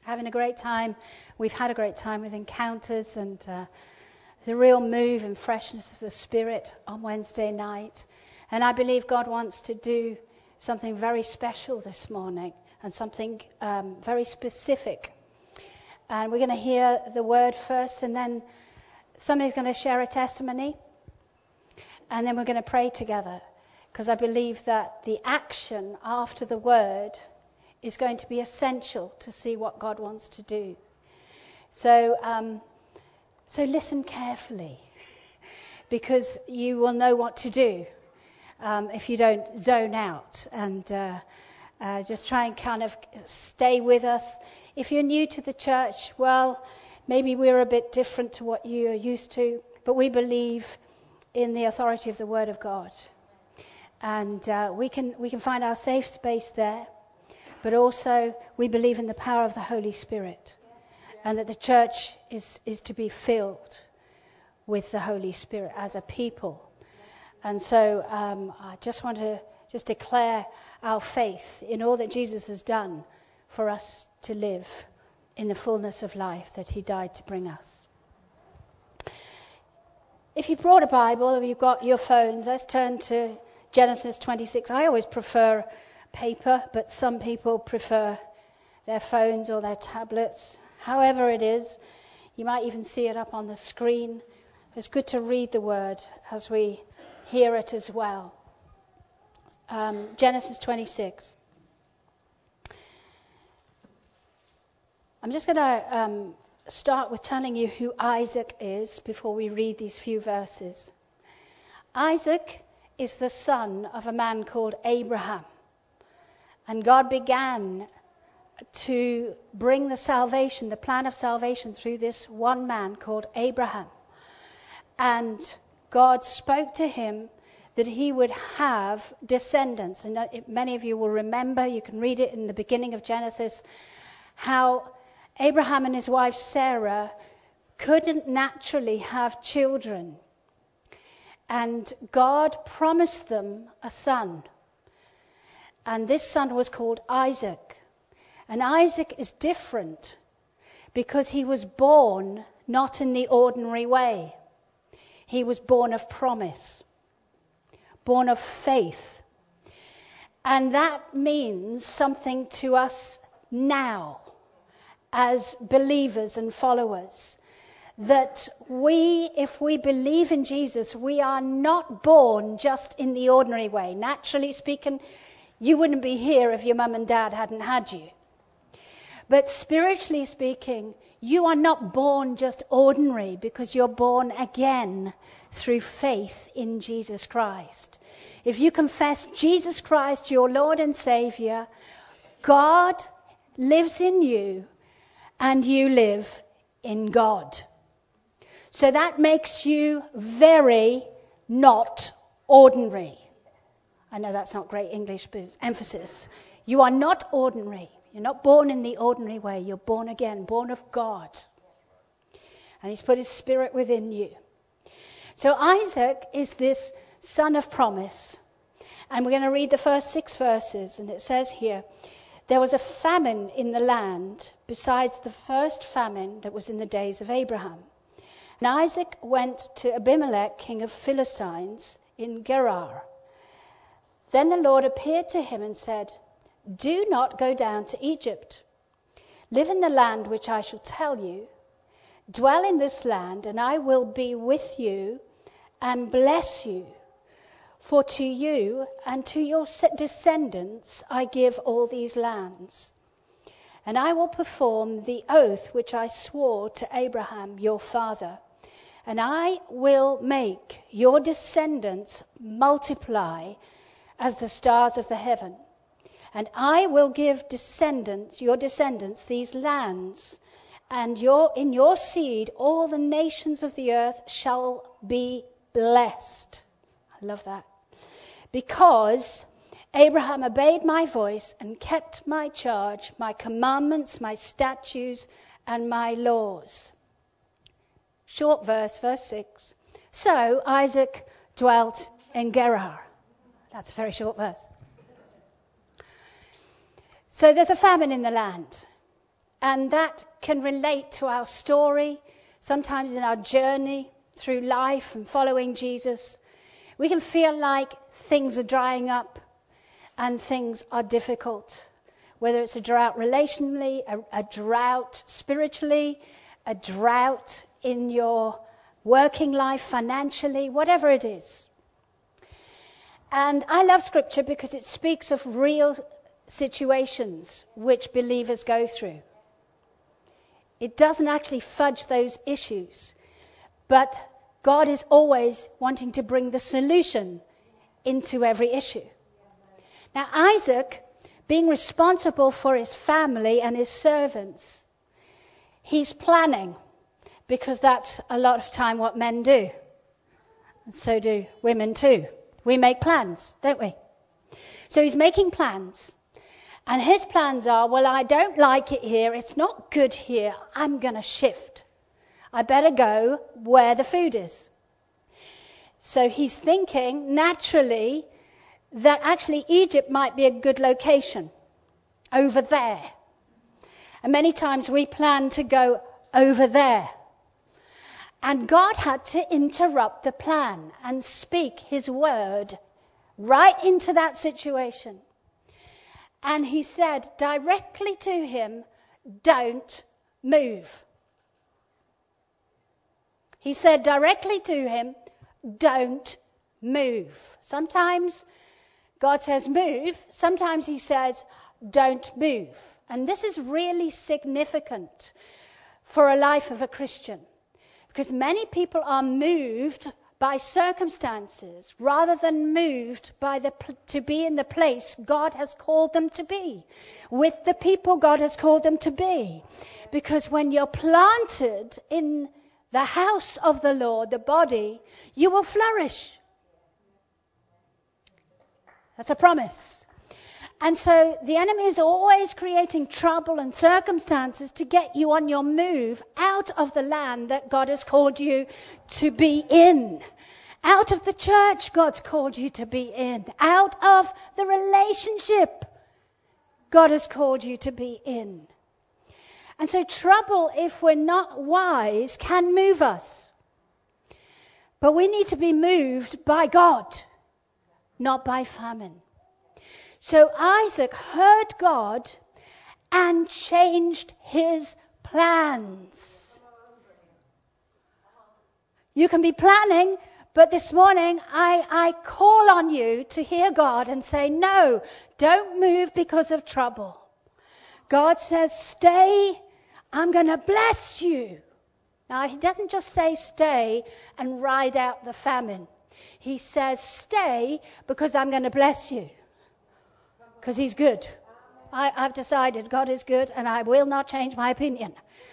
having a great time. We've had a great time with encounters, and there's a real move and freshness of the Spirit on Wednesday night. And I believe God wants to do something very special this morning and something very specific. And we're going to hear the word first, and then somebody's going to share a testimony, and then we're going to pray together, because I believe that the action after the word is going to be essential to see what God wants to do. So listen carefully, because you will know what to do if you don't zone out, and just try and kind of stay with us. If you're new to the church, well, maybe we're a bit different to what you are used to, but we believe in the authority of the Word of God. And we can find our safe space there, but also we believe in the power of the Holy Spirit, and that the church is to be filled with the Holy Spirit as a people. And so I just want to declare our faith in all that Jesus has done for us to live in the fullness of life that he died to bring us. If you've brought a Bible or you've got your phones, let's turn to Genesis 26. I always prefer paper, but some people prefer their phones or their tablets. However it is, you might even see it up on the screen. It's good to read the word as we hear it as well. Genesis 26. I'm just going to start with telling you who Isaac is before we read these few verses. Isaac is the son of a man called Abraham. And God began to bring the salvation, the plan of salvation, through this one man called Abraham. And God spoke to him that he would have descendants. And many of you will remember, you can read it in the beginning of Genesis, how Abraham and his wife Sarah couldn't naturally have children. And God promised them a son. And this son was called Isaac. And Isaac is different because he was born not in the ordinary way. He was born of promise, born of faith. And that means something to us now as believers and followers. That if we believe in Jesus, we are not born just in the ordinary way. Naturally speaking, you wouldn't be here if your mum and dad hadn't had you. But spiritually speaking, you are not born just ordinary, because you're born again through faith in Jesus Christ. If you confess Jesus Christ, your Lord and Savior, God lives in you and you live in God. So that makes you very not ordinary. I know that's not great English, but it's emphasis. You are not ordinary. You're not born in the ordinary way. You're born again, born of God. And he's put his spirit within you. So Isaac is this son of promise. And we're going to read the first 6 verses. And it says here, there was a famine in the land besides the first famine that was in the days of Abraham. And Isaac went to Abimelech, king of Philistines, in Gerar. Then the Lord appeared to him and said, do not go down to Egypt. Live in the land which I shall tell you. Dwell in this land, and I will be with you and bless you. For to you and to your descendants I give all these lands. And I will perform the oath which I swore to Abraham your father. And I will make your descendants multiply as the stars of the heaven. And I will give your descendants these lands, and in your seed all the nations of the earth shall be blessed. I love that. Because Abraham obeyed my voice and kept my charge, my commandments, my statutes, and my laws. Short verse, verse 6. So Isaac dwelt in Gerar. That's a very short verse. So there's a famine in the land. And that can relate to our story, sometimes in our journey through life and following Jesus. We can feel like things are drying up and things are difficult. Whether it's a drought relationally, a drought spiritually, a drought in your working life, financially, whatever it is. And I love Scripture because it speaks of real situations which believers go through. It doesn't actually fudge those issues, but God is always wanting to bring the solution into every issue. Now, Isaac, being responsible for his family and his servants, he's planning, because that's a lot of time what men do. And so do women too. We make plans, don't we? So he's making plans. And his plans are, well, I don't like it here. It's not good here. I'm going to shift. I better go where the food is. So he's thinking naturally that actually Egypt might be a good location over there. And many times we plan to go over there. And God had to interrupt the plan and speak his word right into that situation. And he said directly to him, don't move. He said directly to him, don't move. Sometimes God says move. Sometimes he says don't move. And this is really significant for a life of a Christian. Because many people are moved by circumstances rather than moved by to be in the place God has called them to be, with the people God has called them to be. Because when you're planted in the house of the Lord, the body, you will flourish. That's a promise. And so the enemy is always creating trouble and circumstances to get you on your move out of the land that God has called you to be in. Out of the church God's called you to be in. Out of the relationship God has called you to be in. And so trouble, if we're not wise, can move us. But we need to be moved by God, not by famine. So Isaac heard God and changed his plans. You can be planning, but this morning I call on you to hear God and say, no, don't move because of trouble. God says, stay, I'm going to bless you. Now, he doesn't just say stay and ride out the famine. He says stay because I'm going to bless you. Because he's good. I've decided God is good and I will not change my opinion.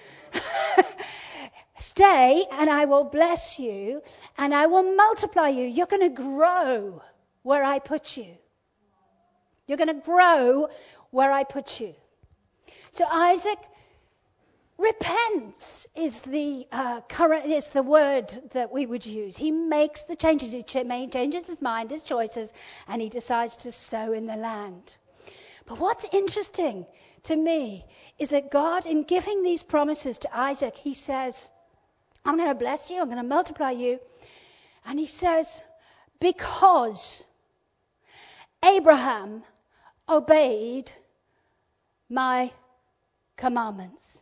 Stay and I will bless you and I will multiply you. You're going to grow where I put you. You're going to grow where I put you. So Isaac repents is the word that we would use. He makes the changes. He changes his mind, his choices, and he decides to sow in the land. But what's interesting to me is that God, in giving these promises to Isaac, he says, I'm going to bless you, I'm going to multiply you. And he says, because Abraham obeyed my commandments.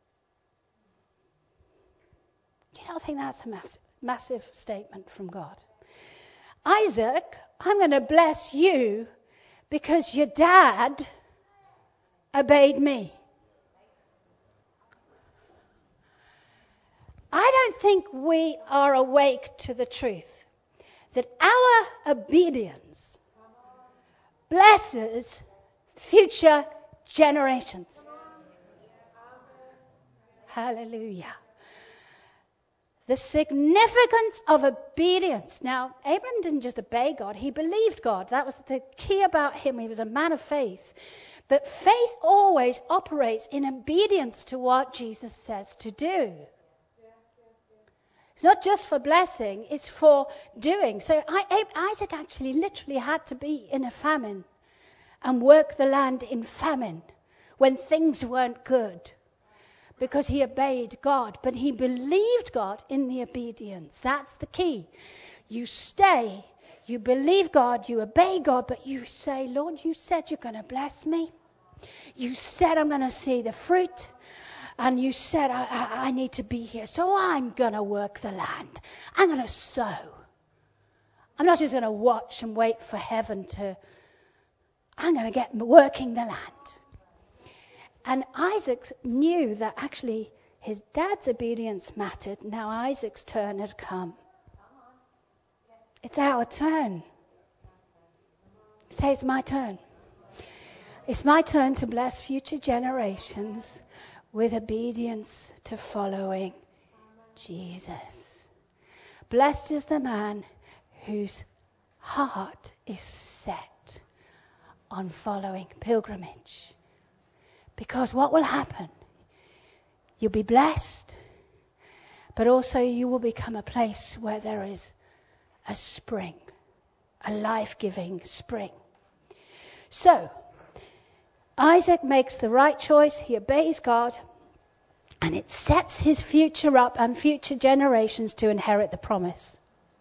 Do you not think that's a massive statement from God? Isaac, I'm going to bless you because your dad obeyed me. I don't think we are awake to the truth that our obedience blesses future generations. Hallelujah. The significance of obedience. Now, Abraham didn't just obey God, he believed God. That was the key about him. He was a man of faith. But faith always operates in obedience to what Jesus says to do. It's not just for blessing, it's for doing. So Isaac actually literally had to be in a famine and work the land in famine when things weren't good. because he obeyed God, but he believed God in the obedience. That's the key. You stay, you believe God, you obey God, but you say, Lord, you said you're going to bless me. You said I'm going to see the fruit. And you said I need to be here. So I'm going to work the land. I'm going to sow. I'm not just going to watch and wait for heaven to... I'm going to get working the land. And Isaac knew that actually his dad's obedience mattered. Now Isaac's turn had come. It's our turn. Say, it's my turn. It's my turn to bless future generations with obedience to following Jesus. Blessed is the man whose heart is set on following pilgrimage. Because what will happen? You'll be blessed, but also you will become a place where there is a spring, a life-giving spring. So, Isaac makes the right choice. He obeys God, and it sets his future up and future generations to inherit the promise.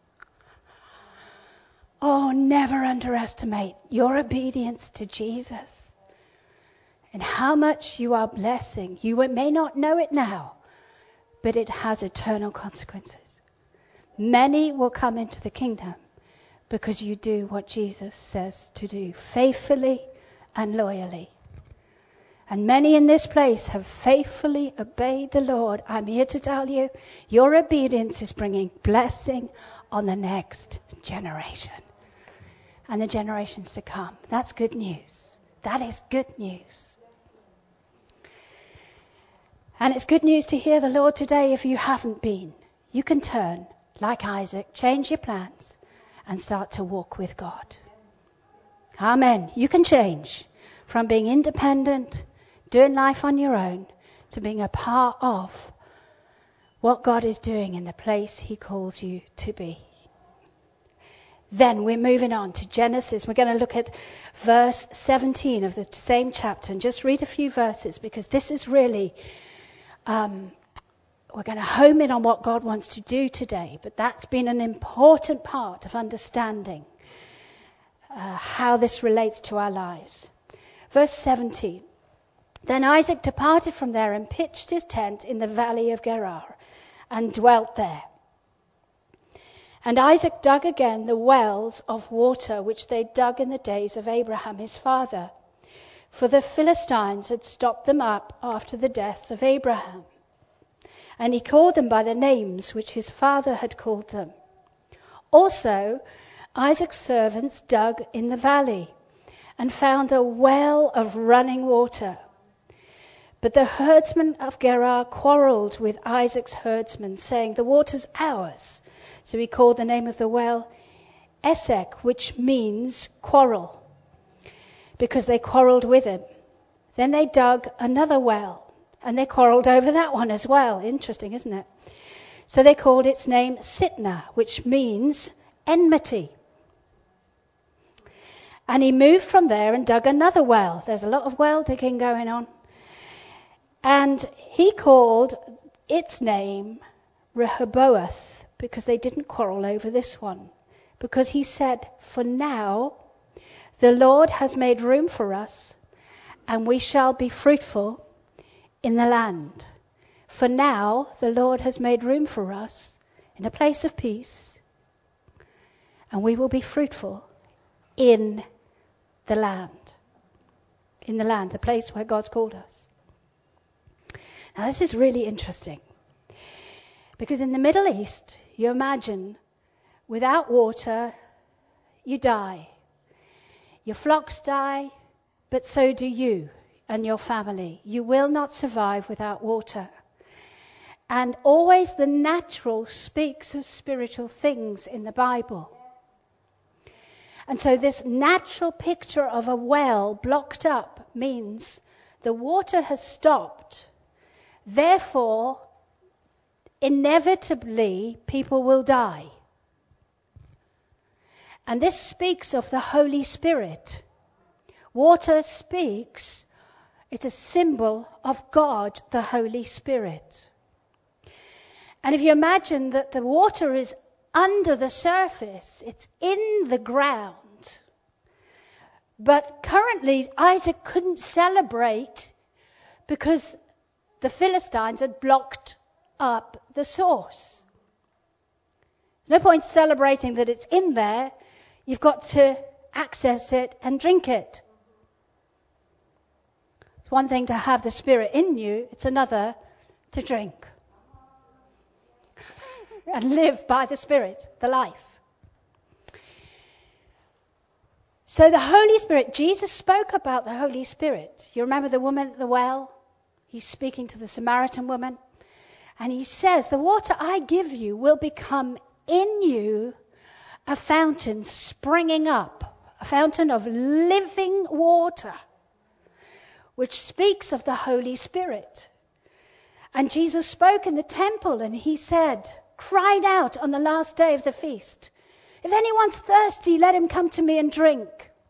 Oh, never underestimate your obedience to Jesus and how much you are blessing. You may not know it now, but it has eternal consequences. Many will come into the kingdom because you do what Jesus says to do, faithfully and loyally. And many in this place have faithfully obeyed the Lord. I'm here to tell you, your obedience is bringing blessing on the next generation and the generations to come. That's good news. That is good news. And it's good news to hear the Lord today if you haven't been. You can turn, like Isaac, change your plans and start to walk with God. Amen. You can change from being independent, doing life on your own, to being a part of what God is doing in the place he calls you to be. Then we're moving on to Genesis. We're going to look at verse 17 of the same chapter and just read a few verses because this is really, we're going to home in on what God wants to do today, but that's been an important part of understanding how this relates to our lives. Verse 17. Then Isaac departed from there and pitched his tent in the valley of Gerar and dwelt there. And Isaac dug again the wells of water which they dug in the days of Abraham his father, for the Philistines had stopped them up after the death of Abraham. And he called them by the names which his father had called them. Also, Isaac's servants dug in the valley and found a well of running water. But the herdsmen of Gerar quarreled with Isaac's herdsmen, saying, the water's ours. So he called the name of the well Esek, which means quarrel, because they quarreled with him. Then they dug another well, and they quarreled over that one as well. Interesting, isn't it? So they called its name Sitnah, which means enmity. And he moved from there and dug another well. There's a lot of well digging going on. And he called its name Rehoboth, because they didn't quarrel over this one. Because he said, for now, the Lord has made room for us, and we shall be fruitful in the land. For now, the Lord has made room for us in a place of peace, and we will be fruitful in the land. In the land, the place where God's called us. Now, this is really interesting. Because in the Middle East, you imagine, without water, you die. Your flocks die, but so do you and your family. You will not survive without water. And always the natural speaks of spiritual things in the Bible. And so this natural picture of a well blocked up means the water has stopped. Therefore, inevitably, people will die. And this speaks of the Holy Spirit. Water speaks It's a symbol of God, the Holy Spirit. And if you imagine that the water is under the surface, it's in the ground. But currently, Isaac couldn't celebrate because the Philistines had blocked up the source. There's no point celebrating that it's in there. You've got to access it and drink it. It's one thing to have the Spirit in you. It's another to drink and live by the Spirit, the life. So the Holy Spirit, Jesus spoke about the Holy Spirit. You remember the woman at the well? He's speaking to the Samaritan woman. And he says, the water I give you will become in you a fountain springing up, a fountain of living water, which speaks of the Holy Spirit. And Jesus spoke in the temple and he said, cried out on the last day of the feast, if anyone's thirsty, let him come to me and drink.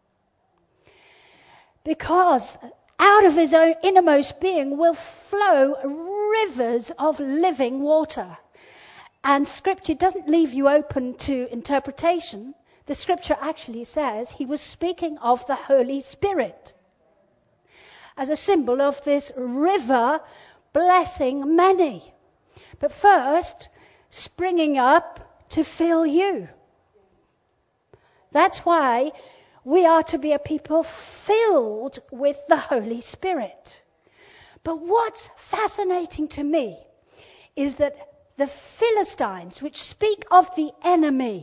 Because out of his own innermost being will flow rivers of living water. And Scripture doesn't leave you open to interpretation. The Scripture actually says he was speaking of the Holy Spirit as a symbol of this river blessing many. But first, springing up to fill you. That's why we are to be a people filled with the Holy Spirit. But what's fascinating to me is that the Philistines, which speak of the enemy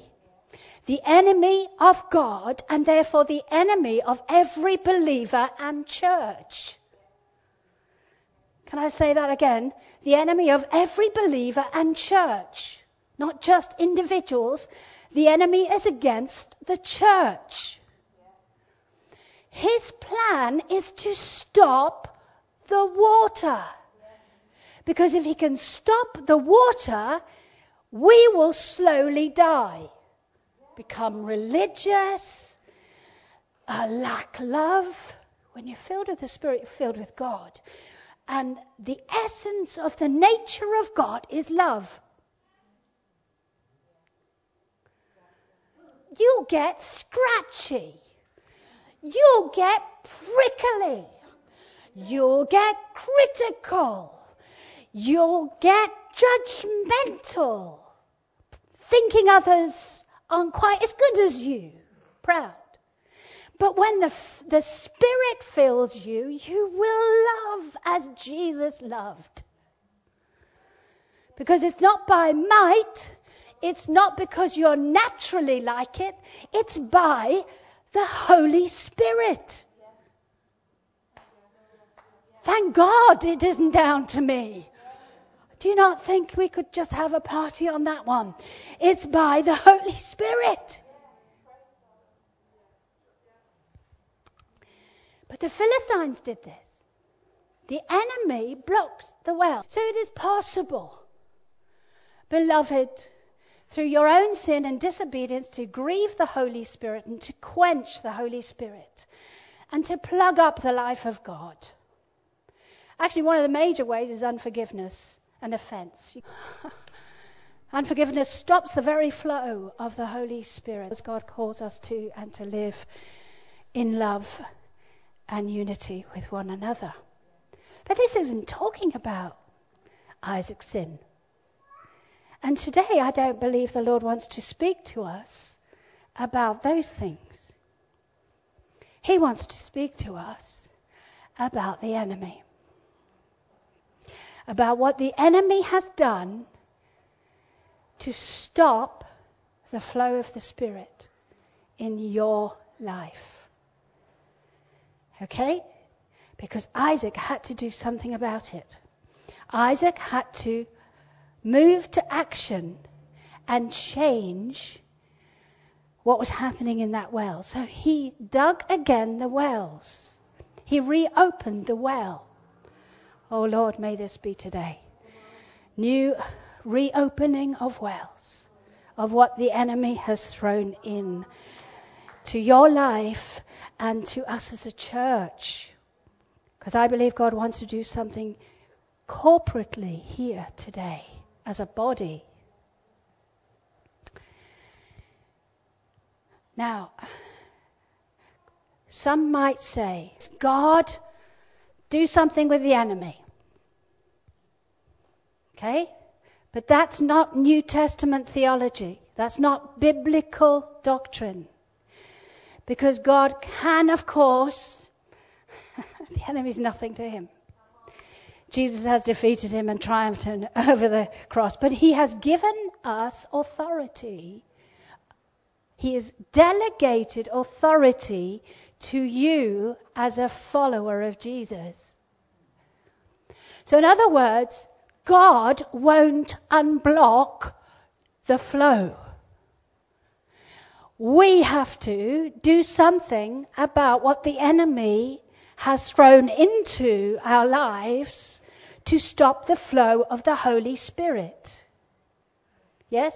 of God, and therefore the enemy of every believer and church. Can I say that again? The enemy of every believer and church, not just individuals. The enemy is against the church. His plan is to stop the water. Because if he can stop the water, we will slowly die. Become religious, lack love. When you're filled with the Spirit, you're filled with God. And the essence of the nature of God is love. You'll get scratchy. You'll get prickly. You'll get critical. You'll get judgmental. Thinking others aren't quite as good as you. Proud. But when the Spirit fills you, you will love as Jesus loved. Because it's not by might. It's not because you're naturally like it. It's by the Holy Spirit. Thank God it isn't down to me. Do you not think we could just have a party on that one? It's by the Holy Spirit. But the Philistines did this. The enemy blocked the well. So it is possible, beloved, through your own sin and disobedience, to grieve the Holy Spirit and to quench the Holy Spirit and to plug up the life of God. Actually, one of the major ways is unforgiveness and offense. Unforgiveness stops the very flow of the Holy Spirit as God calls us to, and to live in love and unity with one another. But this isn't talking about Isaac's sin. And today I don't believe the Lord wants to speak to us about those things. He wants to speak to us about the enemy. About what the enemy has done to stop the flow of the Spirit in your life. Okay? Because Isaac had to do something about it. Isaac had to move to action and change what was happening in that well. So he dug again the wells. He reopened the well. Oh Lord, may this be today. New reopening of wells, of what the enemy has thrown in to your life and to us as a church. Because I believe God wants to do something corporately here today as a body. Now, some might say, God, do something with the enemy. Okay? But that's not New Testament theology. That's not biblical doctrine. Because God can, of course, the enemy is nothing to him. Jesus has defeated him and triumphed over the cross. But he has given us authority. He has delegated authority to you as a follower of Jesus. So in other words, God won't unblock the flow. We have to do something about what the enemy has thrown into our lives to stop the flow of the Holy Spirit. Yes?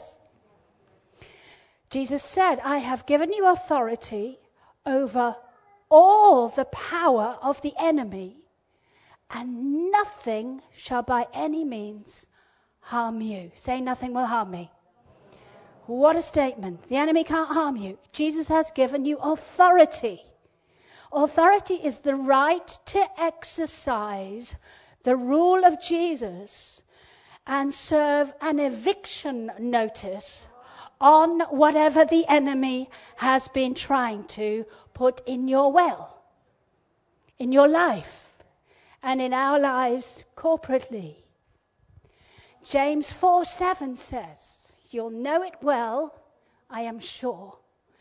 Jesus said, I have given you authority over all the power of the enemy, and nothing shall by any means harm you. Say, nothing will harm me. What a statement. The enemy can't harm you. Jesus has given you authority. Authority is the right to exercise the rule of Jesus and serve an eviction notice on whatever the enemy has been trying to put in your well, in your life, and in our lives corporately. James 4:7 says, you'll know it well, I am sure.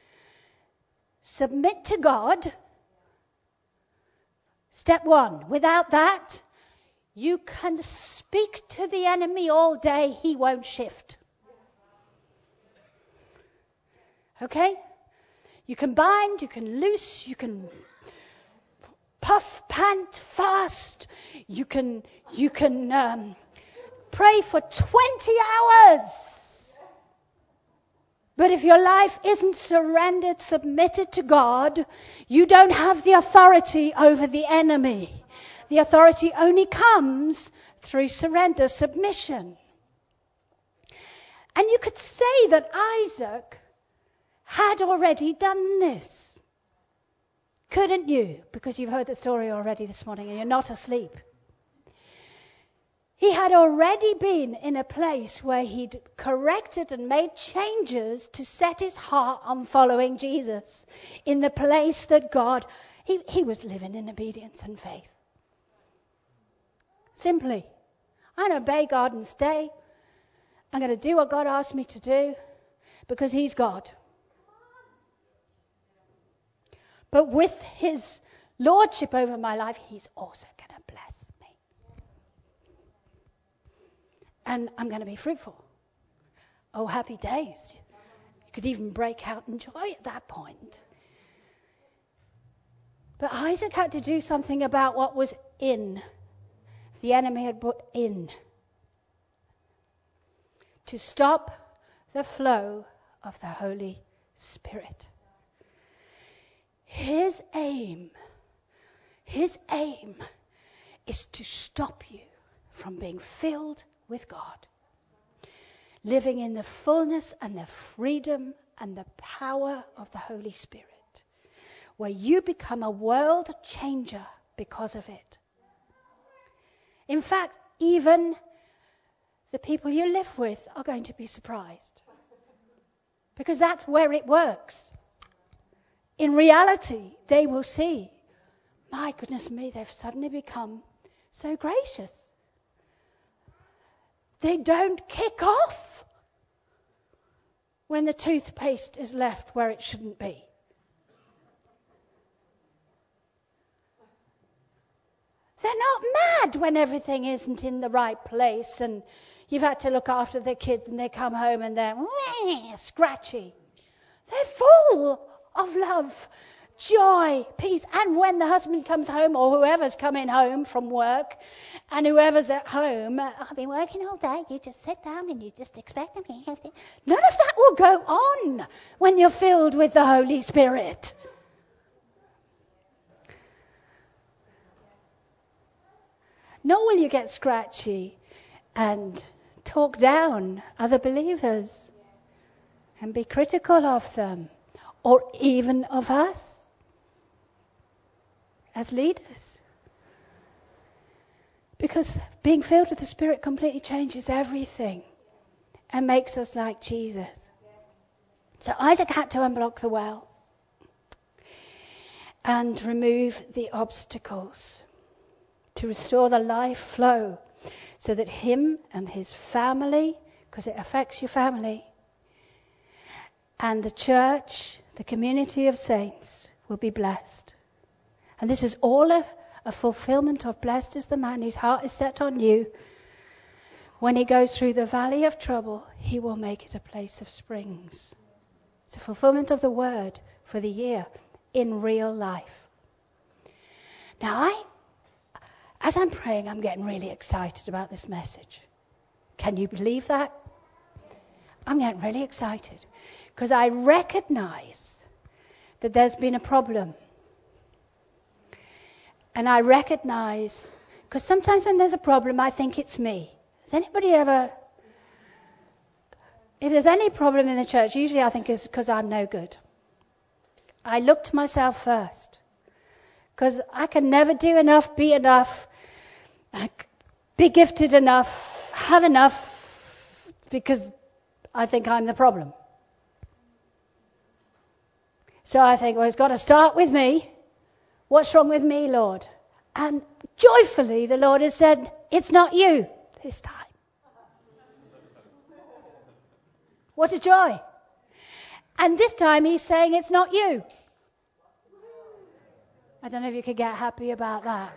Submit to God. Step one. Without that, you can speak to the enemy all day, he won't shift. Okay? You can bind, you can loose, you can puff, pant, fast. You can pray for 20 hours. But if your life isn't surrendered, submitted to God, you don't have the authority over the enemy. The authority only comes through surrender, submission. And you could say that Isaac had already done this. Couldn't you? Because you've heard the story already this morning and you're not asleep. He had already been in a place where he'd corrected and made changes to set his heart on following Jesus. In the place that God, he was living in obedience and faith. Simply, I'm going to obey God and stay. I'm going to do what God asked me to do because he's God. But with his lordship over my life, he's also going to bless me. And I'm going to be fruitful. Oh, happy days. You could even break out in joy at that point. But Isaac had to do something about what was in. The enemy had put in. To stop the flow of the Holy Spirit. His aim is to stop you from being filled with God. Living in the fullness and the freedom and the power of the Holy Spirit. Where you become a world changer because of it. In fact, even the people you live with are going to be surprised. Because that's where it works. In reality, they will see, my goodness me, they've suddenly become so gracious. They don't kick off when the toothpaste is left where it shouldn't be. They're not mad when everything isn't in the right place and you've had to look after the kids and they come home and they're scratchy. They're full of love, joy, peace. And when the husband comes home or whoever's coming home from work and whoever's at home, I've been working all day, you just sit down and you just expect them. None of that will go on when you're filled with the Holy Spirit. Nor will you get scratchy and talk down other believers and be critical of them or even of us as leaders. Because being filled with the Spirit completely changes everything and makes us like Jesus. So Isaac had to unblock the well and remove the obstacles to restore the life flow so that him and his family, because it affects your family, and the church, the community of saints, will be blessed. And this is all a fulfillment of blessed is the man whose heart is set on you. When he goes through the valley of trouble, he will make it a place of springs. It's a fulfillment of the word for the year in real life. Now, as I'm praying, I'm getting really excited about this message. Can you believe that? I'm getting really excited because I recognize that there's been a problem. And I recognize, because sometimes when there's a problem, I think it's me. Has anybody ever, if there's any problem in the church, usually I think it's because I'm no good. I look to myself first. Because I can never do enough, be enough, be gifted enough, have enough, because I think I'm the problem. So I think, well, it's got to start with me. What's wrong with me, Lord? And joyfully, the Lord has said, it's not you this time. What a joy. And this time he's saying, it's not you. I don't know if you could get happy about that.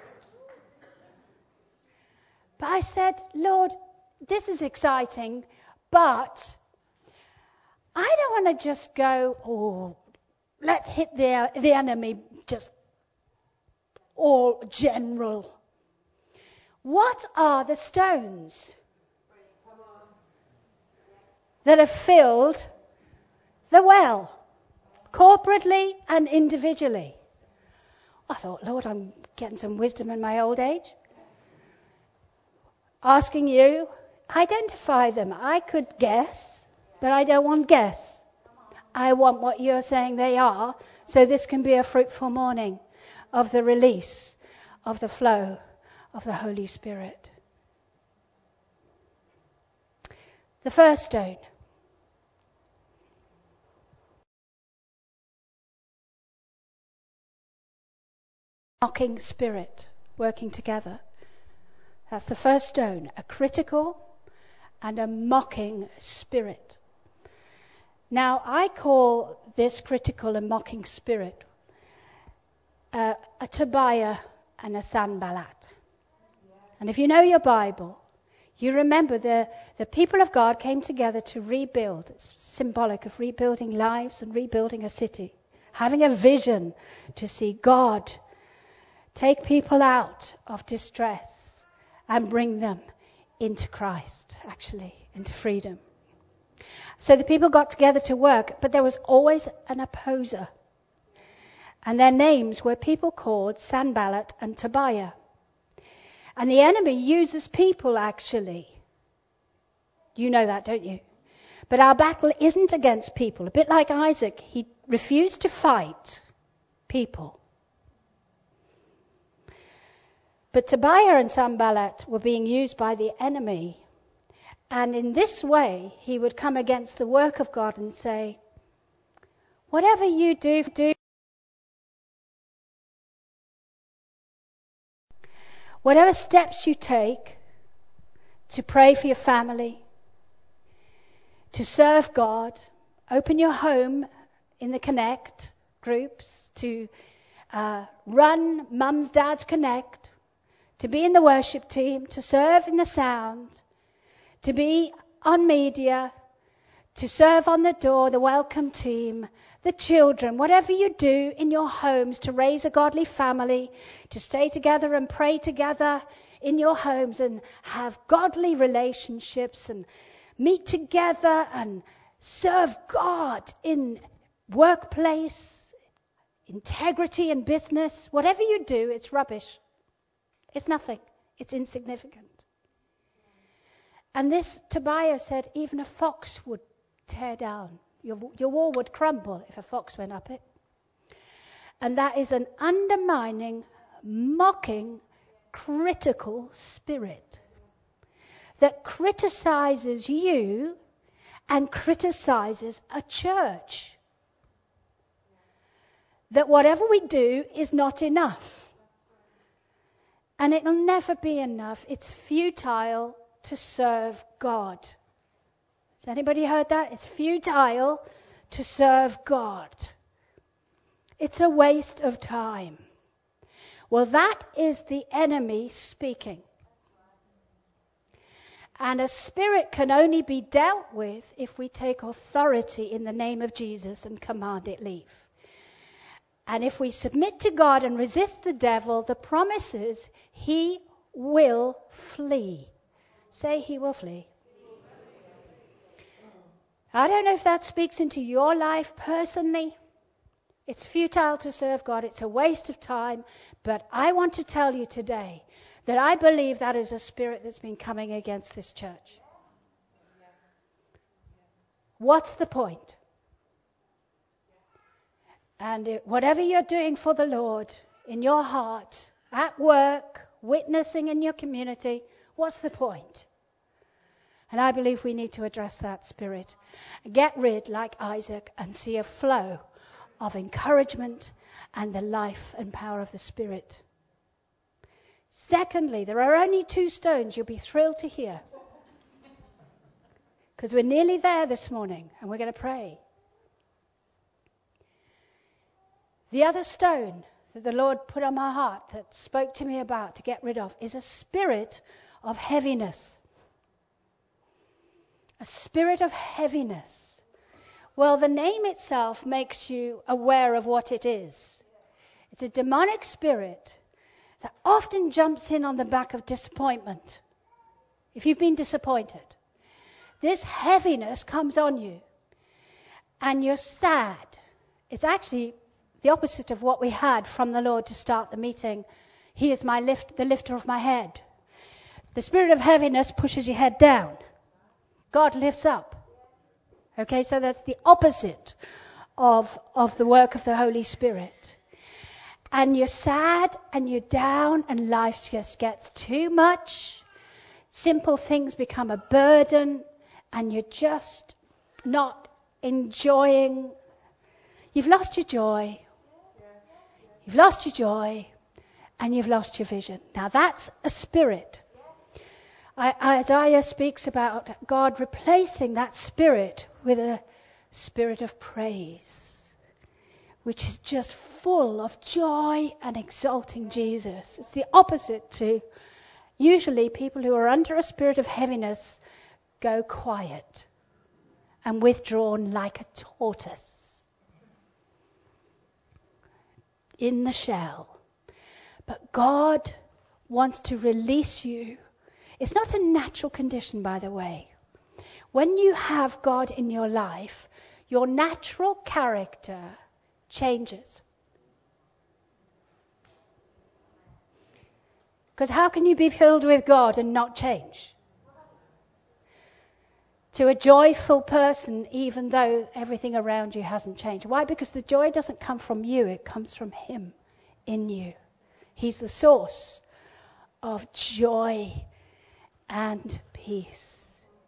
But I said, Lord, this is exciting, but I don't want to just go, oh, let's hit the enemy just all general. What are the stones that have filled the well, corporately and individually? I thought, Lord, I'm getting some wisdom in my old age. Asking you, identify them. I could guess, but I don't want guess. I want what you're saying they are, so this can be a fruitful morning of the release of the flow of the Holy Spirit. The first stone. Mocking spirit working together. That's the first stone. A critical and a mocking spirit. Now, I call this critical and mocking spirit a Tobiah and a Sanballat. And if you know your Bible, you remember the people of God came together to rebuild. It's symbolic of rebuilding lives and rebuilding a city. Having a vision to see God take people out of distress and bring them into Christ, actually, into freedom. So the people got together to work, but there was always an opposer. And their names were people called Sanballat and Tobiah. And the enemy uses people, actually. You know that, don't you? But our battle isn't against people. A bit like Isaac, he refused to fight people. But Tobiah and Sanballat were being used by the enemy. And in this way, he would come against the work of God and say, whatever you do. Whatever steps you take to pray for your family, to serve God, open your home in the Connect groups, to run Mums, Dads Connect, to be in the worship team, to serve in the sound, to be on media, to serve on the door, the welcome team, the children, whatever you do in your homes to raise a godly family, to stay together and pray together in your homes and have godly relationships and meet together and serve God in workplace, integrity in business, whatever you do, it's rubbish. It's nothing. It's insignificant. And this, Tobiah said, even a fox would tear down. Your wall would crumble if a fox went up it. And that is an undermining, mocking, critical spirit that criticizes you and criticizes a church. That whatever we do is not enough. And it'll never be enough. It's futile to serve God. Has anybody heard that? It's futile to serve God. It's a waste of time. Well, that is the enemy speaking. And a spirit can only be dealt with if we take authority in the name of Jesus and command it leave. And if we submit to God and resist the devil, the promise is he will flee. Say, he will flee. I don't know if that speaks into your life personally. It's futile to serve God. It's a waste of time. But I want to tell you today that I believe that is a spirit that's been coming against this church. What's the point? And whatever you're doing for the Lord, in your heart, at work, witnessing in your community, what's the point? And I believe we need to address that spirit. Get rid, like Isaac, and see a flow of encouragement and the life and power of the Spirit. Secondly, there are only 2 stones you'll be thrilled to hear. Because we're nearly there this morning and we're going to pray. The other stone that the Lord put on my heart that spoke to me about to get rid of is a spirit of heaviness. A spirit of heaviness. Well, the name itself makes you aware of what it is. It's a demonic spirit that often jumps in on the back of disappointment. If you've been disappointed, this heaviness comes on you and you're sad. It's actually the opposite of what we had from the Lord to start the meeting. He is the lifter of my head. The spirit of heaviness pushes your head down. God lifts up. Okay, so that's the opposite of the work of the Holy Spirit. And you're sad and you're down and life just gets too much. Simple things become a burden and you're just not enjoying. You've lost your joy. You've lost your joy and you've lost your vision. Now that's a spirit. Isaiah speaks about God replacing that spirit with a spirit of praise, which is just full of joy and exalting Jesus. It's the opposite to usually people who are under a spirit of heaviness go quiet and withdrawn like a tortoise in the shell. But God wants to release you. It's not a natural condition, by the way. When you have God in your life, your natural character changes. Because how can you be filled with God and not change? To a joyful person, even though everything around you hasn't changed. Why? Because the joy doesn't come from you, it comes from Him in you. He's the source of joy and peace.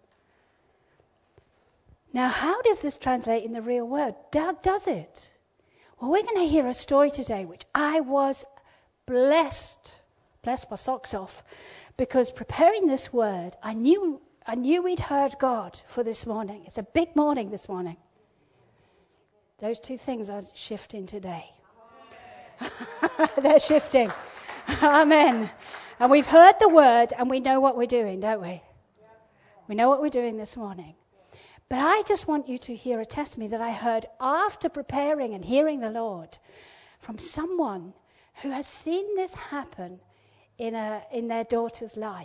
Now, how does this translate in the real world? Does it? Well, we're going to hear a story today which I was blessed my socks off, because preparing this word, I knew we'd heard God for this morning. It's a big morning this morning. Those 2 things are shifting today. They're shifting. Amen. And we've heard the word and we know what we're doing, don't we? We know what we're doing this morning. But I just want you to hear a testimony that I heard after preparing and hearing the Lord from someone who has seen this happen in their daughter's life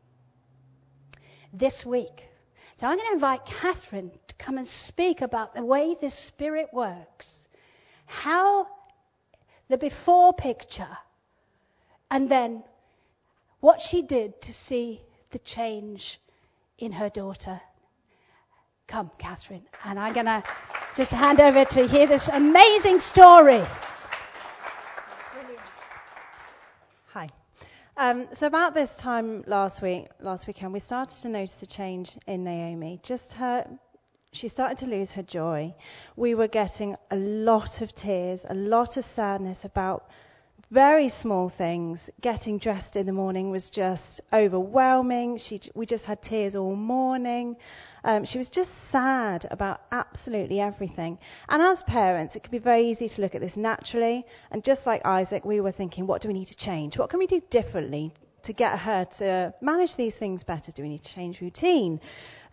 this week. So I'm going to invite Catherine to come and speak about the way this Spirit works, how the before picture, and then what she did to see the change in her daughter. Come, Catherine, and I'm going to just hand over to hear this amazing story. Hi. So about this time last weekend, we started to notice a change in Naomi. She started to lose her joy. We were getting a lot of tears, a lot of sadness about very small things. Getting dressed in the morning was just overwhelming. We just had tears all morning. She was just sad about absolutely everything. And as parents, it can be very easy to look at this naturally. And just like Isaac, we were thinking, what do we need to change? What can we do differently to get her to manage these things better? Do we need to change routine?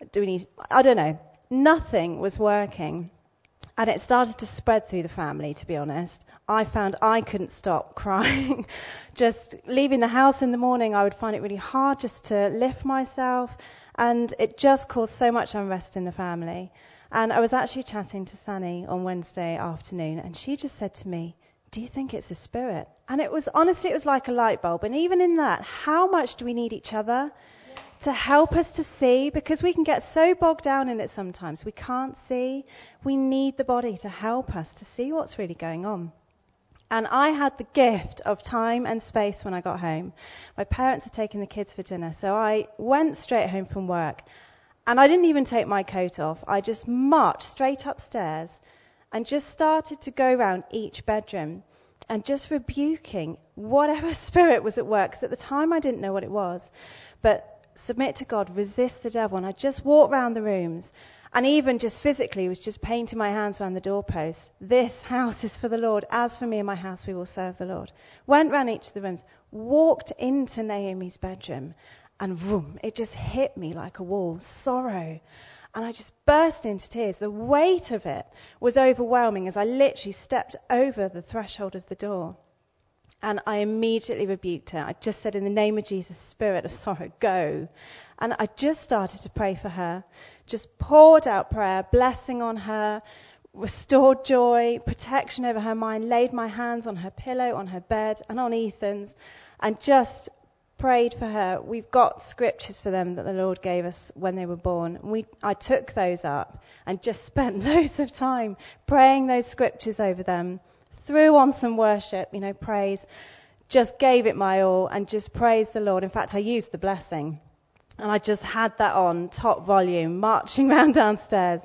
I don't know. Nothing was working. And it started to spread through the family, to be honest. I found I couldn't stop crying. Just leaving the house in the morning, I would find it really hard just to lift myself. And it just caused so much unrest in the family. And I was actually chatting to Sani on Wednesday afternoon, and she just said to me, do you think it's a spirit? And it was like a light bulb. And even in that, how much do we need each other to help us to see? Because we can get so bogged down in it sometimes. We can't see. We need the body to help us to see what's really going on. And I had the gift of time and space when I got home. My parents had taken the kids for dinner, so I went straight home from work. And I didn't even take my coat off. I just marched straight upstairs and just started to go around each bedroom and just rebuking whatever spirit was at work. Because at the time I didn't know what it was. But submit to God, resist the devil. And I just walked around the rooms. And even just physically was just painting my hands around the doorposts. This house is for the Lord. As for me and my house, we will serve the Lord. Went round each of the rooms, walked into Naomi's bedroom, and boom, it just hit me like a wall. Sorrow. And I just burst into tears. The weight of it was overwhelming as I literally stepped over the threshold of the door. And I immediately rebuked her. I just said, in the name of Jesus, spirit of sorrow, go. And I just started to pray for her. Just poured out prayer, blessing on her, restored joy, protection over her mind, laid my hands on her pillow, on her bed, and on Ethan's, and just prayed for her. We've got scriptures for them that the Lord gave us when they were born. I took those up and just spent loads of time praying those scriptures over them. Threw on some worship, praise, just gave it my all and just praised the Lord. In fact, I used the blessing and I just had that on top volume, marching around downstairs,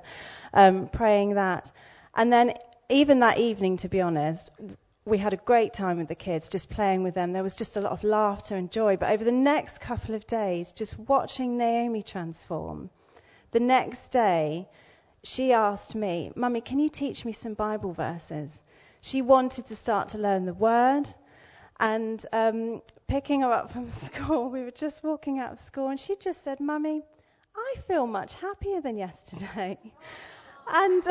praying that. And then even that evening, to be honest, we had a great time with the kids, just playing with them. There was just a lot of laughter and joy. But over the next couple of days, just watching Naomi transform, the next day, she asked me, Mummy, can you teach me some Bible verses? She wanted to start to learn the word. And picking her up from school, we were just walking out of school, and she just said, Mummy, I feel much happier than yesterday. And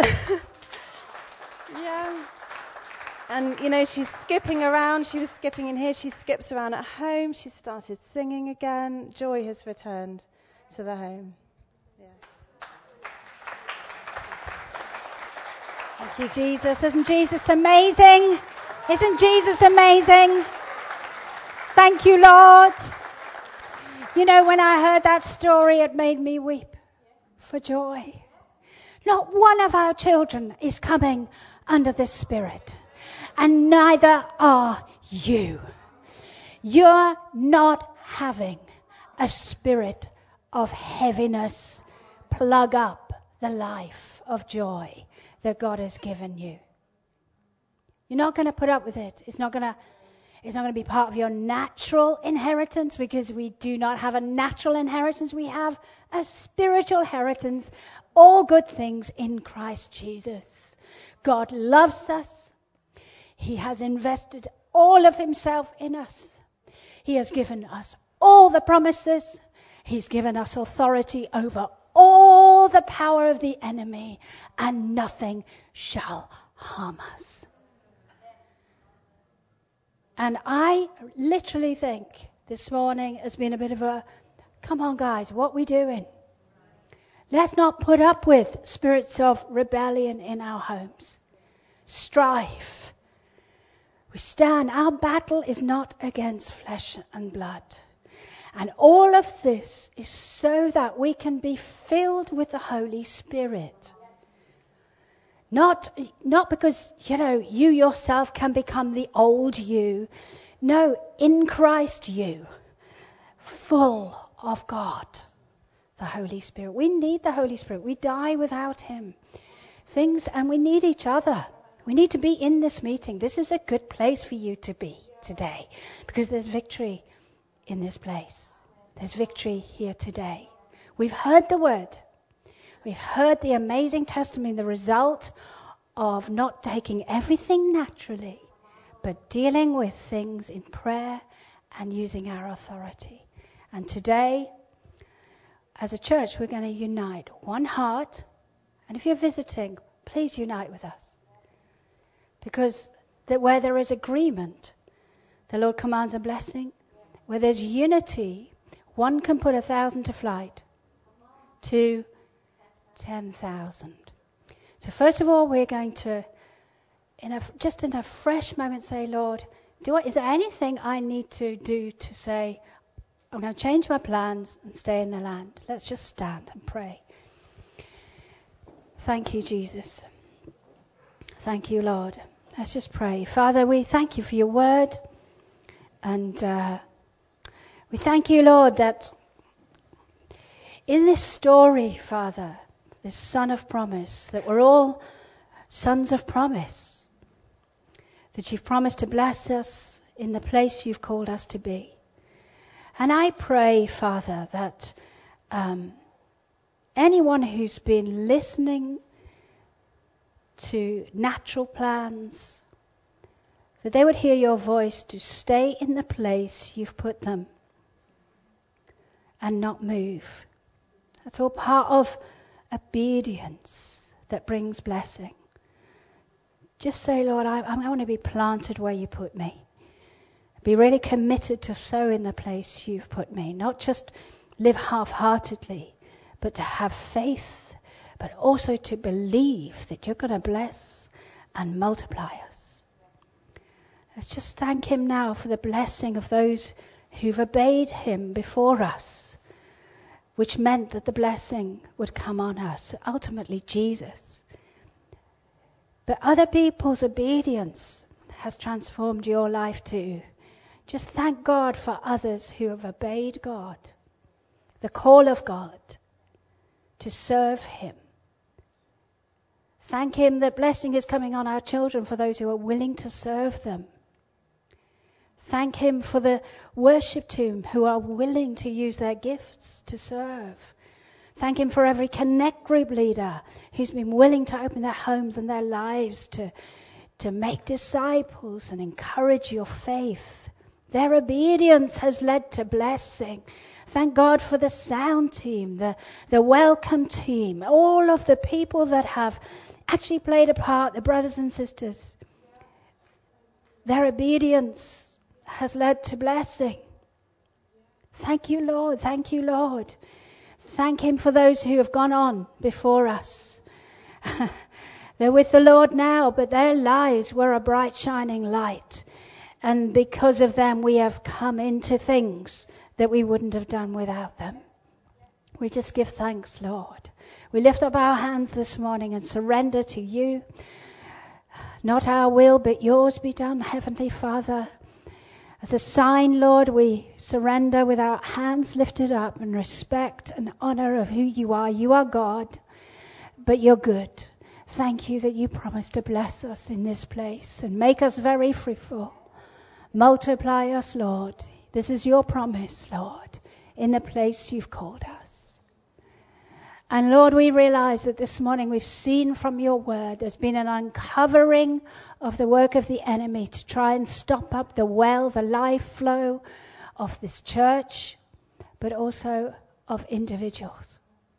yeah. And, she's skipping around. She was skipping in here. She skips around at home. She started singing again. Joy has returned to the home. Yeah. Thank you, Jesus. Isn't Jesus amazing? Isn't Jesus amazing? Thank you, Lord. When I heard that story, it made me weep for joy. Not one of our children is coming under this spirit. And neither are you. You're not having a spirit of heaviness plug up the life of joy that God has given you. You're not going to put up with it. It's not going to be part of your natural inheritance, because we do not have a natural inheritance. We have a spiritual inheritance. All good things in Christ Jesus. God loves us. He has invested all of himself in us. He has given us all the promises. He's given us authority over all the power of the enemy, and nothing shall harm us. And I literally think this morning has been a bit of a, come on guys, what are we doing? Let's not put up with spirits of rebellion in our homes. Strife. We stand. Our battle is not against flesh and blood. And all of this is so that we can be filled with the Holy Spirit. Not because, you yourself can become the old you. No, in Christ you, full of God, the Holy Spirit. We need the Holy Spirit. We die without him. And we need each other. We need to be in this meeting. This is a good place for you to be today, because there's victory in this place. There's victory here today. We've heard the word. We've heard the amazing testimony, the result of not taking everything naturally, but dealing with things in prayer and using our authority. And today, as a church, we're going to unite one heart. And if you're visiting, please unite with us. Because where there is agreement, the Lord commands a blessing. Where there's unity, one can put 1,000 to flight. 2, 10,000. So first of all, we're going to, in a fresh moment, say, Lord, is there anything I need to do to say, I'm going to change my plans and stay in the land? Let's just stand and pray. Thank you, Jesus. Thank you, Lord. Let's just pray. Father, we thank you for your word. And we thank you, Lord, that in this story, Father, this son of promise, that we're all sons of promise, that you've promised to bless us in the place you've called us to be. And I pray, Father, that anyone who's been listening to natural plans, that they would hear your voice to stay in the place you've put them and not move. That's all part of obedience that brings blessing. Just say, Lord, I want to be planted where you put me. Be really committed to sow in the place you've put me. Not just live half-heartedly, but to have faith, but also to believe that you're going to bless and multiply us. Let's just thank him now for the blessing of those who've obeyed him before us, which meant that the blessing would come on us, ultimately Jesus. But other people's obedience has transformed your life too. Just thank God for others who have obeyed God, the call of God to serve him. Thank him that blessing is coming on our children for those who are willing to serve them. Thank him for the worship team who are willing to use their gifts to serve. Thank him for every Connect group leader who's been willing to open their homes and their lives to make disciples and encourage your faith. Their obedience has led to blessing. Thank God for the sound team, the welcome team, all of the people that have actually played a part, the brothers and sisters. Their obedience has led to blessing. Thank you, Lord. Thank you, Lord. Thank him for those who have gone on before us. They're with the Lord now, but their lives were a bright shining light. And because of them, we have come into things that we wouldn't have done without them. We just give thanks, Lord. We lift up our hands this morning and surrender to you. Not our will, but yours be done, Heavenly Father. As a sign, Lord, we surrender with our hands lifted up in respect and honor of who you are. You are God, but you're good. Thank you that you promised to bless us in this place and make us very fruitful. Multiply us, Lord. This is your promise, Lord, in the place you've called us. And Lord, we realize that this morning we've seen from your word there's been an uncovering of the work of the enemy to try and stop up the life flow of this church, but also of individuals.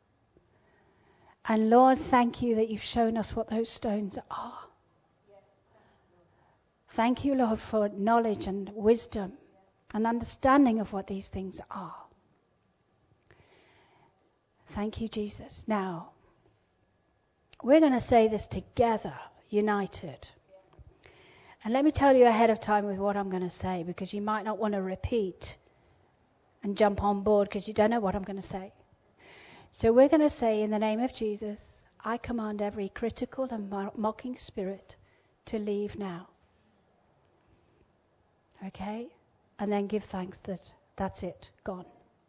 And Lord, thank you that you've shown us what those stones are. Thank you, Lord, for knowledge and wisdom and understanding of what these things are. Thank you, Jesus. Now, we're going to say this together, united. And let me tell you ahead of time with what I'm going to say, because you might not want to repeat and jump on board because you don't know what I'm going to say. So we're going to say, in the name of Jesus, I command every critical and mocking spirit to leave now. Okay? And then give thanks that that's it, gone.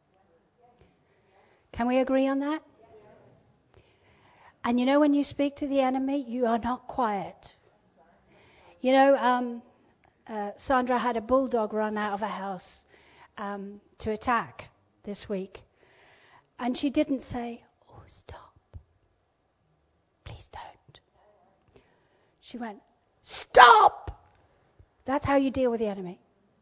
Can we agree on that? And you know, when you speak to the enemy, you are not quiet. You know, Sandra had a bulldog run out of a house to attack this week. And she didn't say, oh, stop. Please don't. She went, stop! That's how you deal with the enemy.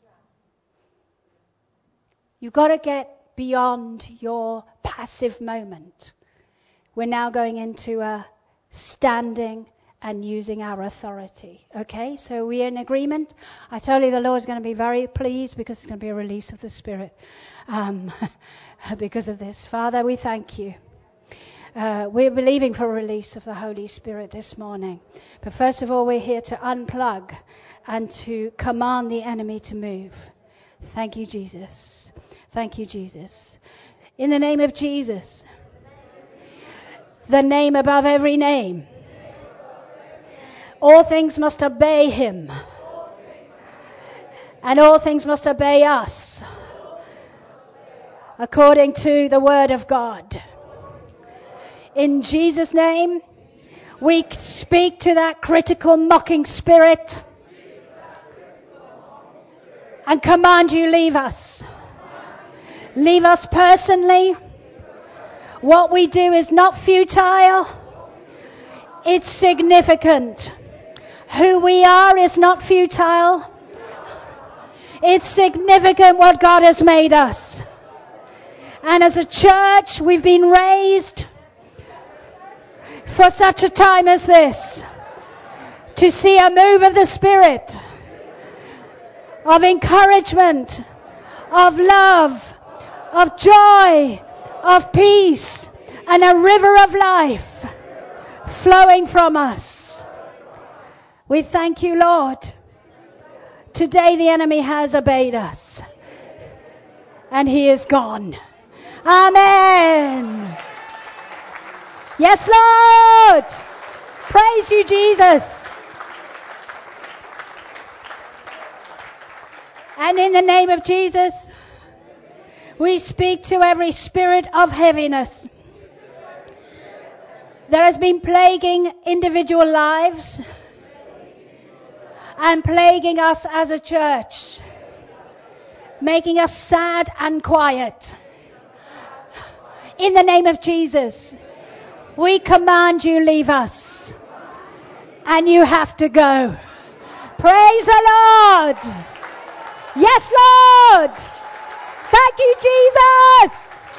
You've got to get beyond your passive moment. We're now going into a standing and using our authority. Okay, so we're in agreement. I told you the Lord's going to be very pleased because it's going to be a release of the Spirit because of this. Father, we thank you. We're believing for a release of the Holy Spirit this morning. But first of all, we're here to unplug and to command the enemy to move. Thank you, Jesus. Thank you, Jesus. In the name of Jesus, the name above every name, all things must obey him, and all things must obey us, according to the word of God. In Jesus' name, we speak to that critical mocking spirit and command you, leave us. Leave us personally. What we do is not futile. It's significant. Who we are is not futile. It's significant what God has made us. And as a church, we've been raised for such a time as this, to see a move of the Spirit, of encouragement, of love, of joy, of peace, and a river of life flowing from us. We thank you, Lord. Today the enemy has obeyed us, and he is gone. Amen. Yes, Lord. Praise you, Jesus. And in the name of Jesus, we speak to every spirit of heaviness that has been plaguing individual lives and plaguing us as a church, making us sad and quiet. In the name of Jesus, we command you, leave us, and you have to go. Praise the Lord. Yes, Lord. Thank you, Jesus.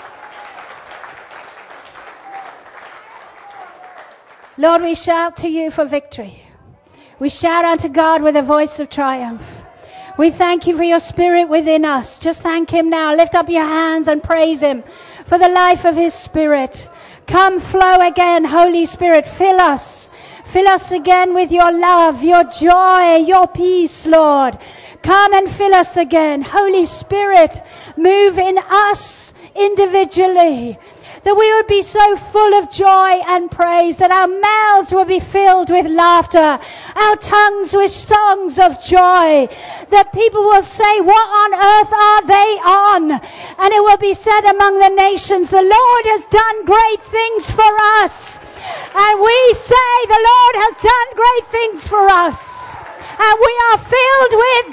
Lord, we shout to you for victory. We shout unto God with a voice of triumph. We thank you for your Spirit within us. Just thank him now. Lift up your hands and praise him for the life of his Spirit. Come, flow again, Holy Spirit. Fill us. Fill us again with your love, your joy, your peace, Lord. Come and fill us again. Holy Spirit, move in us individually, that we would be so full of joy and praise, that our mouths will be filled with laughter, our tongues with songs of joy, that people will say, what on earth are they on? And it will be said among the nations, the Lord has done great things for us. And we say, the Lord has done great things for us. And we are filled with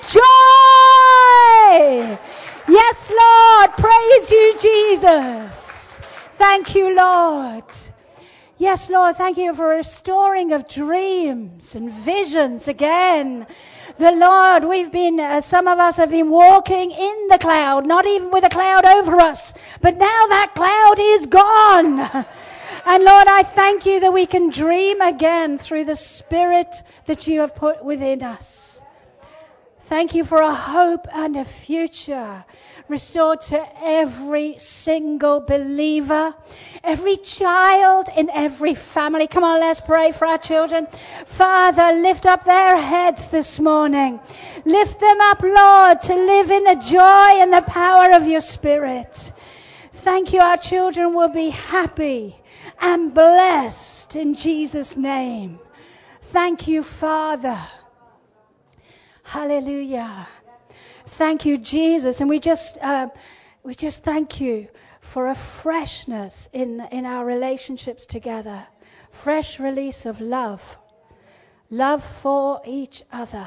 joy. Yes, Lord. Praise you, Jesus. Thank you, Lord. Yes, Lord. Thank you for restoring of dreams and visions again. The Lord, some of us have been walking in the cloud, not even with a cloud over us, but now that cloud is gone. And Lord, I thank you that we can dream again through the Spirit that you have put within us. Thank you for a hope and a future. restored to every single believer, every child in every family. Come on, let's pray for our children. Father, lift up their heads this morning. Lift them up, Lord, to live in the joy and the power of your Spirit. Thank you, our children will be happy and blessed in Jesus' name. Thank you, Father. Hallelujah. Thank you, Jesus. And we just thank you for a freshness in our relationships together. Fresh release of love. Love for each other.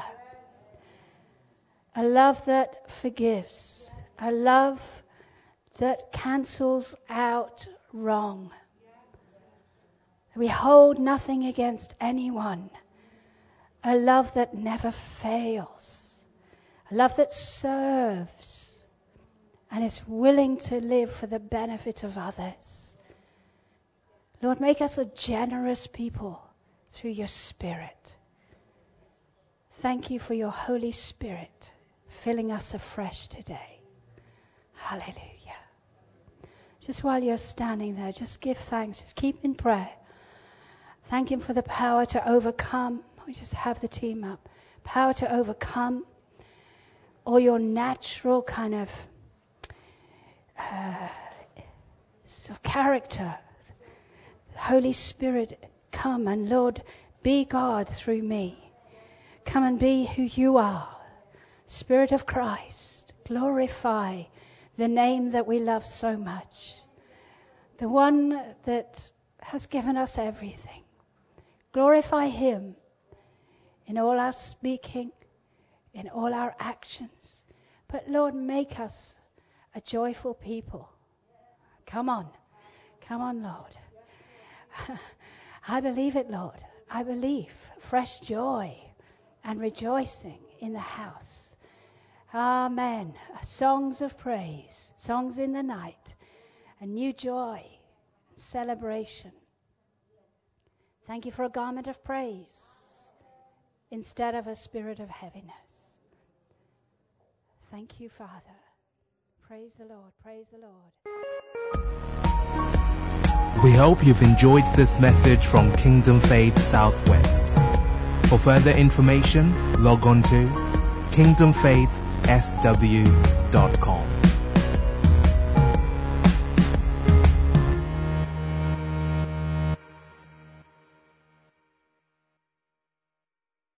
A love that forgives. A love that cancels out wrong. We hold nothing against anyone. A love that never fails. A love that serves and is willing to live for the benefit of others. Lord, make us a generous people through your Spirit. Thank you for your Holy Spirit filling us afresh today. Hallelujah. Just while you're standing there, just give thanks. Just keep in prayer. Thank him for the power to overcome. We just have the team up. Power to overcome all your natural kind of sort of character. The Holy Spirit, come and Lord, be God through me. Come and be who you are. Spirit of Christ, glorify the name that we love so much. The one that has given us everything. Glorify him in all our speaking, in all our actions. But Lord, make us a joyful people. Come on. Come on, Lord. I believe it, Lord. I believe fresh joy and rejoicing in the house. Amen. Songs of praise, songs in the night, a new joy, celebration. Thank you for a garment of praise instead of a spirit of heaviness. Thank you, Father. Praise the Lord. Praise the Lord. We hope you've enjoyed this message from Kingdom Faith Southwest. For further information, log on to kingdomfaithsw.com.